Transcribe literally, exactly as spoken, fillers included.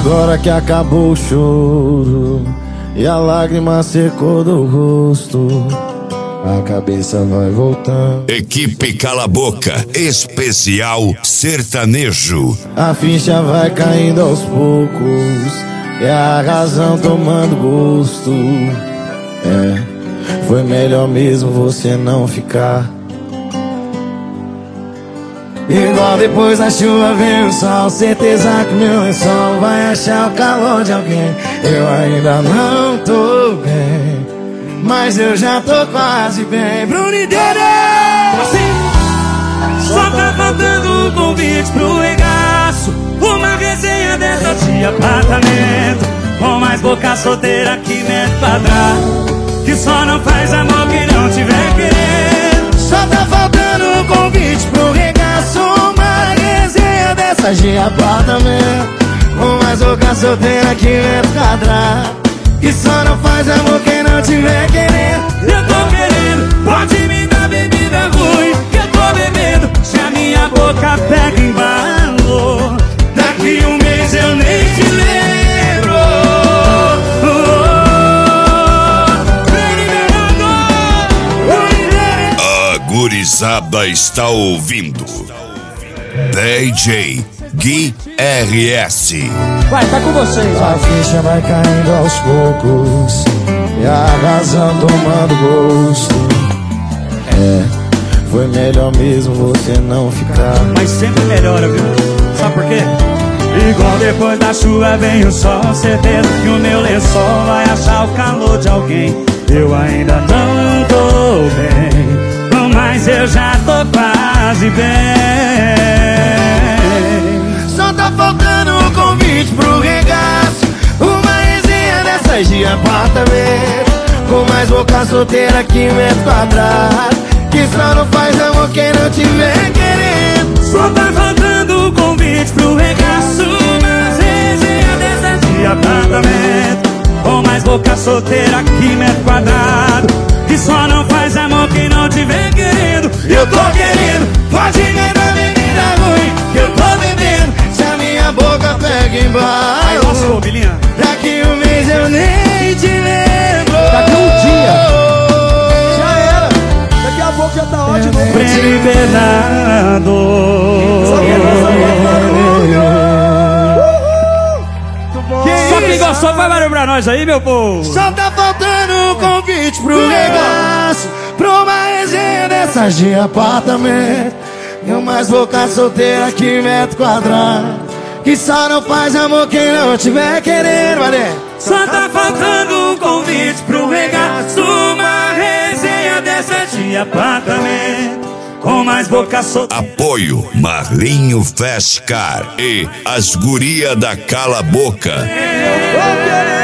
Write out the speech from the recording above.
Agora que acabou o choro e a lágrima secou do rosto, a cabeça vai voltando. Equipe Cala Boca, especial sertanejo. A ficha vai caindo aos poucos e a razão tomando gosto. É, foi melhor mesmo você não ficar. Igual depois da chuva vem o sol, certeza que meu lençol vai achar o calor de alguém. Eu ainda não tô bem, mas eu já tô quase bem. Brunideira! Assim, só tá faltando um convite pro regaço, uma resenha dessa de apartamento, com mais boca solteira que metro quadrado, que só não faz amor quem não tiver querendo. Só tá faltando um convite pro regaço, uma resenha dessa de apartamento, com mais boca solteira que metro quadrado, que só não faz amor quem não tiver querendo. Eu tô querendo, pode me dar bebida ruim, que eu tô bebendo, se a minha boca pega embalo, daqui um mês eu nem te lembro. Oh, oh, oh. A gurizada está ouvindo D J Gui R S. Vai, tá com vocês. A ficha vai caindo aos poucos e a razão tomando gosto. É, foi melhor mesmo você não ficar. Mas sempre melhora, viu? Sabe por quê? Igual depois da chuva vem o sol, certeza que o meu lençol vai achar o calor de alguém. Eu ainda não tô bem, mas eu já tô quase bem. Só tá faltando um convite pro regaço, uma resenha dessas de apartamento, com mais boca solteira que metro quadrado, que só não faz amor quem não tiver querendo. Só tá faltando um convite pro regaço, uma resenha dessas de apartamento, com mais boca solteira que metro quadrado, que só não faz amor quem não tiver querendo. Eu tô querendo, pode me dar bebida ruim, que eu tô bebendo, Se a minha boca pega Aí, embalo, nossa, ô, Bilinha. daqui um mês eu nem te lembro. Daqui um dia já era. Daqui a pouco já tá ótimo. Prêmio pesado. Só quem gostou vai barulho pra nós aí, meu povo. Só tá faltando um convite pro regaço, pra uma resenha dessas de apartamento, eu mais boca solteira que metro quadrado, que só não faz amor quem não tiver querendo, mané. Só tá faltando um convite pro regaço, uma resenha dessa de apartamento, com mais boca solteira. Apoio Marlinho Fast Car e as guria da Cala Boca. Ô, querido.